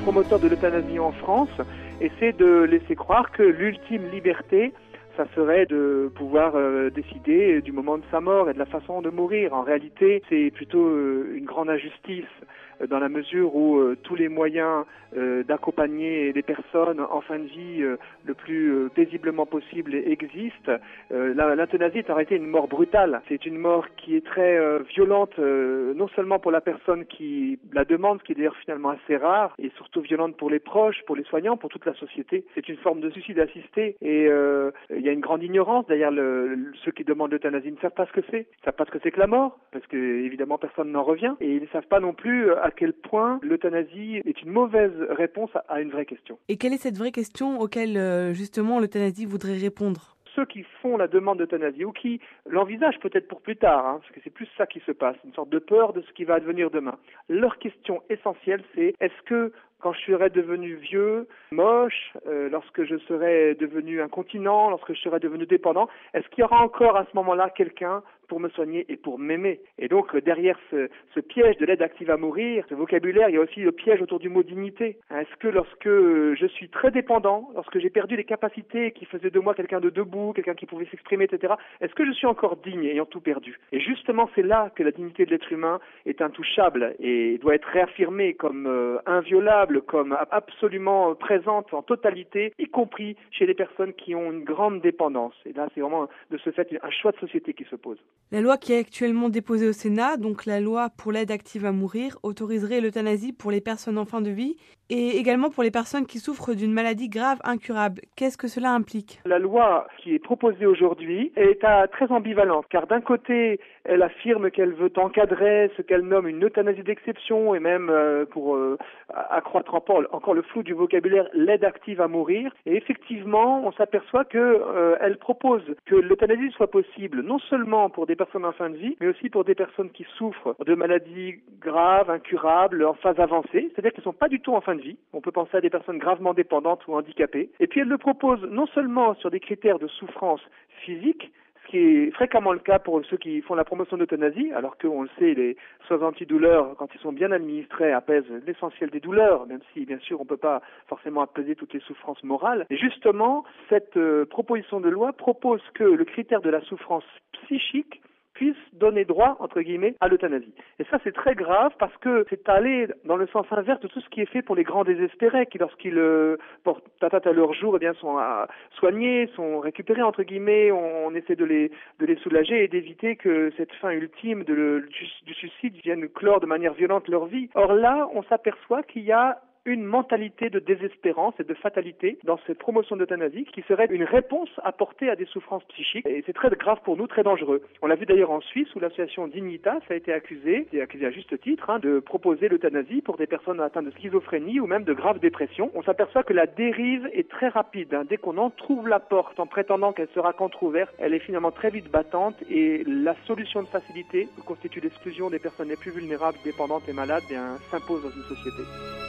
promoteurs de l'euthanasie en France essaient de laisser croire que l'ultime liberté, ça serait de pouvoir décider du moment de sa mort et de la façon de mourir. En réalité, c'est plutôt une grande injustice dans la mesure où tous les moyens d'accompagner des personnes en fin de vie le plus paisiblement possible existent. L'euthanasie est en réalité une mort brutale. C'est une mort qui est très violente, non seulement pour la personne qui la demande, ce qui est d'ailleurs finalement assez rare, et surtout violente pour les proches, pour les soignants, pour toute la société. C'est une forme de suicide assisté et il y a une grande ignorance. D'ailleurs, ceux qui demandent l'euthanasie ne savent pas ce que c'est. Ils ne savent pas ce que c'est que la mort, parce que évidemment personne n'en revient, et ils ne savent pas non plus à quel point l'euthanasie est une mauvaise réponse à une vraie question. Et quelle est cette vraie question auquel justement l'euthanasie voudrait répondre ? Ceux qui font la demande d'euthanasie ou qui l'envisagent peut-être pour plus tard, parce que c'est plus ça qui se passe, une sorte de peur de ce qui va advenir demain. Leur question essentielle, c'est est-ce que quand je serai devenu vieux, moche, lorsque je serai devenu incontinent, lorsque je serai devenu dépendant, est-ce qu'il y aura encore à ce moment-là quelqu'un pour me soigner et pour m'aimer? Et donc derrière ce piège de l'aide active à mourir, ce vocabulaire, il y a aussi le piège autour du mot dignité. Est-ce que lorsque je suis très dépendant, lorsque j'ai perdu les capacités qui faisaient de moi quelqu'un de debout, quelqu'un qui pouvait s'exprimer, etc., est-ce que je suis encore digne ayant tout perdu? Et justement, c'est là que la dignité de l'être humain est intouchable et doit être réaffirmée comme inviolable, comme absolument présente en totalité, y compris chez les personnes qui ont une grande dépendance. Et là, c'est vraiment de ce fait un choix de société qui se pose. La loi qui est actuellement déposée au Sénat, donc la loi pour l'aide active à mourir, autoriserait l'euthanasie pour les personnes en fin de vie et également pour les personnes qui souffrent d'une maladie grave incurable. Qu'est-ce que cela implique? La loi qui est proposée aujourd'hui est très ambivalente, car d'un côté, elle affirme qu'elle veut encadrer ce qu'elle nomme une euthanasie d'exception et même pour accroître encore le flou du vocabulaire, l'aide active à mourir. Et effectivement, on s'aperçoit qu'elle propose que l'euthanasie soit possible non seulement pour des personnes en fin de vie, mais aussi pour des personnes qui souffrent de maladies graves, incurables, en phase avancée, c'est-à-dire qu'elles ne sont pas du tout en fin de vie. On peut penser à des personnes gravement dépendantes ou handicapées. Et puis elle le propose non seulement sur des critères de souffrance physique, ce qui est fréquemment le cas pour ceux qui font la promotion d'euthanasie, alors qu'on le sait, les soins antidouleurs, quand ils sont bien administrés, apaisent l'essentiel des douleurs, même si, bien sûr, on ne peut pas forcément apaiser toutes les souffrances morales. Et justement, cette proposition de loi propose que le critère de la souffrance psychique puisse donner droit, entre guillemets, à l'euthanasie. Et ça, c'est très grave parce que c'est aller dans le sens inverse de tout ce qui est fait pour les grands désespérés qui, lorsqu'ils portent atteinte à leur jour, eh bien, sont soignés, sont récupérés, entre guillemets. On essaie de les soulager et d'éviter que cette fin ultime du suicide vienne clore de manière violente leur vie. Or là, on s'aperçoit qu'il y a une mentalité de désespérance et de fatalité dans cette promotion d'euthanasie qui serait une réponse apportée à des souffrances psychiques. Et c'est très grave pour nous, très dangereux. On l'a vu d'ailleurs en Suisse où l'association Dignitas a été accusée à juste titre, de proposer l'euthanasie pour des personnes atteintes de schizophrénie ou même de grave dépression. On s'aperçoit que la dérive est très rapide. Dès qu'on en trouve la porte en prétendant qu'elle sera qu'entrouverte, elle est finalement très vite battante et la solution de facilité que constitue l'exclusion des personnes les plus vulnérables, dépendantes et malades, s'impose dans une société.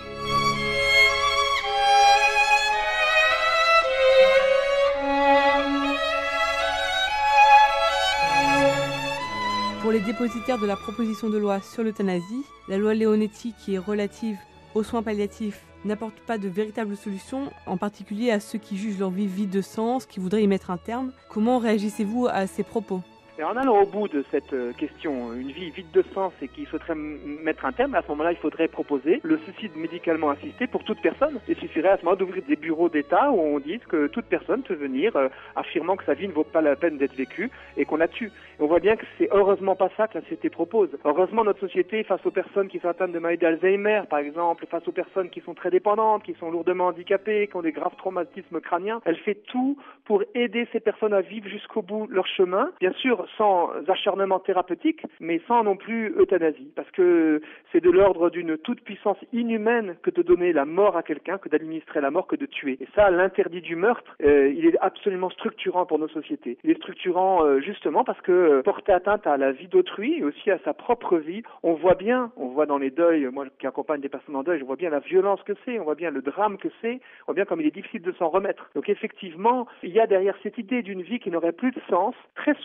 Pour les dépositaires de la proposition de loi sur l'euthanasie, la loi Leonetti qui est relative aux soins palliatifs n'apporte pas de véritable solution, en particulier à ceux qui jugent leur vie vide de sens, qui voudraient y mettre un terme. Comment réagissez-vous à ces propos ? Et en allant au bout de cette question, une vie vide de sens et qu'il faudrait mettre un terme, à ce moment-là, il faudrait proposer le suicide médicalement assisté pour toute personne. Il suffirait à ce moment d'ouvrir des bureaux d'État où on dise que toute personne peut venir affirmant que sa vie ne vaut pas la peine d'être vécue et qu'on la tue. Et on voit bien que c'est heureusement pas ça que la société propose. Heureusement, notre société, face aux personnes qui sont atteintes de maladie d'Alzheimer, par exemple, face aux personnes qui sont très dépendantes, qui sont lourdement handicapées, qui ont des graves traumatismes crâniens, elle fait tout pour aider ces personnes à vivre jusqu'au bout leur chemin. Bien sûr, sans acharnement thérapeutique, mais sans non plus euthanasie, parce que c'est de l'ordre d'une toute-puissance inhumaine que de donner la mort à quelqu'un, que d'administrer la mort, que de tuer. Et ça, l'interdit du meurtre, il est absolument structurant pour nos sociétés. Il est structurant justement parce que porter atteinte à la vie d'autrui et aussi à sa propre vie, on voit dans les deuils, moi qui accompagne des personnes en deuil, je vois bien la violence que c'est, on voit bien le drame que c'est, on voit bien comme il est difficile de s'en remettre. Donc effectivement, il y a derrière cette idée d'une vie qui n'aurait plus de sens, très souvent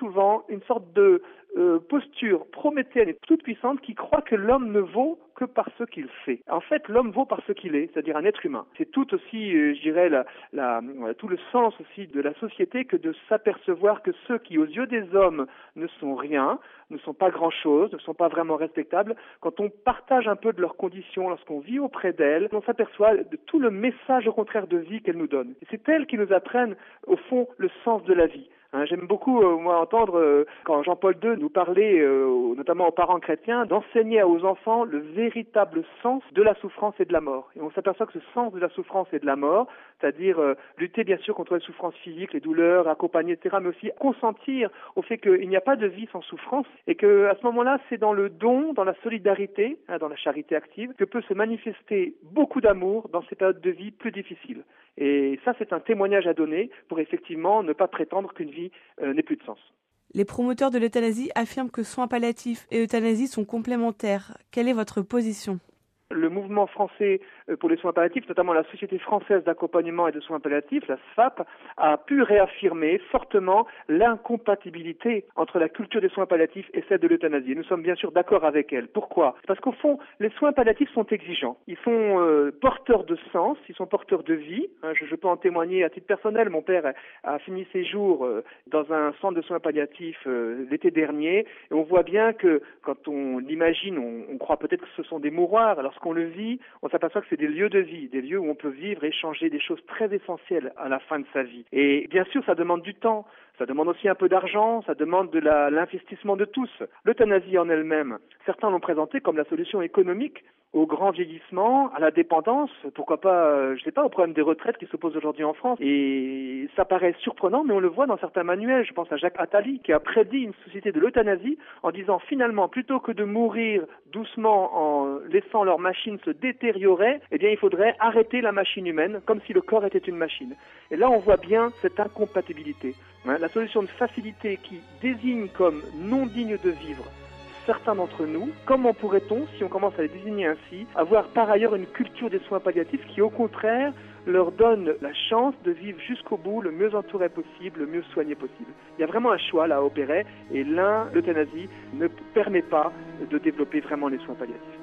une sorte de posture prométhéenne et toute puissante qui croit que l'homme ne vaut que par ce qu'il fait. En fait, l'homme vaut par ce qu'il est, c'est-à-dire un être humain. C'est tout aussi, je dirais, tout le sens aussi de la société que de s'apercevoir que ceux qui, aux yeux des hommes, ne sont rien, ne sont pas grand-chose, ne sont pas vraiment respectables, quand on partage un peu de leurs conditions, lorsqu'on vit auprès d'elles, on s'aperçoit de tout le message au contraire de vie qu'elles nous donnent. Et c'est elles qui nous apprennent, au fond, le sens de la vie. J'aime beaucoup, moi, entendre, quand Jean-Paul II nous parlait, notamment aux parents chrétiens, d'enseigner aux enfants le véritable sens de la souffrance et de la mort. Et on s'aperçoit que ce sens de la souffrance et de la mort, c'est-à-dire lutter bien sûr contre les souffrances physiques, les douleurs, accompagner, etc., mais aussi consentir au fait qu'il n'y a pas de vie sans souffrance et que à ce moment-là, c'est dans le don, dans la solidarité, dans la charité active, que peut se manifester beaucoup d'amour dans ces périodes de vie plus difficiles. Et ça, c'est un témoignage à donner pour effectivement ne pas prétendre qu'une vie n'ait plus de sens. Les promoteurs de l'euthanasie affirment que soins palliatifs et euthanasie sont complémentaires. Quelle est votre position ? Le mouvement français pour les soins palliatifs, notamment la Société française d'accompagnement et de soins palliatifs, la SFAP, a pu réaffirmer fortement l'incompatibilité entre la culture des soins palliatifs et celle de l'euthanasie. Nous sommes bien sûr d'accord avec elle. Pourquoi ? Parce qu'au fond, les soins palliatifs sont exigeants. Ils sont porteurs de sens, ils sont porteurs de vie. Je peux en témoigner à titre personnel. Mon père a fini ses jours dans un centre de soins palliatifs l'été dernier. Et on voit bien que quand on l'imagine, on croit peut-être que ce sont des mouroirs. Alors, lorsqu'on le vit, on s'aperçoit que c'est des lieux de vie, des lieux où on peut vivre, échanger des choses très essentielles à la fin de sa vie. Et bien sûr, ça demande du temps, ça demande aussi un peu d'argent, ça demande de l'investissement de tous. L'euthanasie en elle-même, certains l'ont présentée comme la solution économique au grand vieillissement, à la dépendance, pourquoi pas, au problème des retraites qui se posent aujourd'hui en France. Et ça paraît surprenant, mais on le voit dans certains manuels. Je pense à Jacques Attali, qui a prédit une société de l'euthanasie en disant finalement, plutôt que de mourir doucement en laissant leur machine se détériorer, eh bien, il faudrait arrêter la machine humaine, comme si le corps était une machine. Et là, on voit bien cette incompatibilité. La solution de facilité qui désigne comme non digne de vivre certains d'entre nous, comment pourrait-on, si on commence à les désigner ainsi, avoir par ailleurs une culture des soins palliatifs qui, au contraire, leur donne la chance de vivre jusqu'au bout le mieux entouré possible, le mieux soigné possible. Il y a vraiment un choix là à opérer et l'euthanasie, ne permet pas de développer vraiment les soins palliatifs.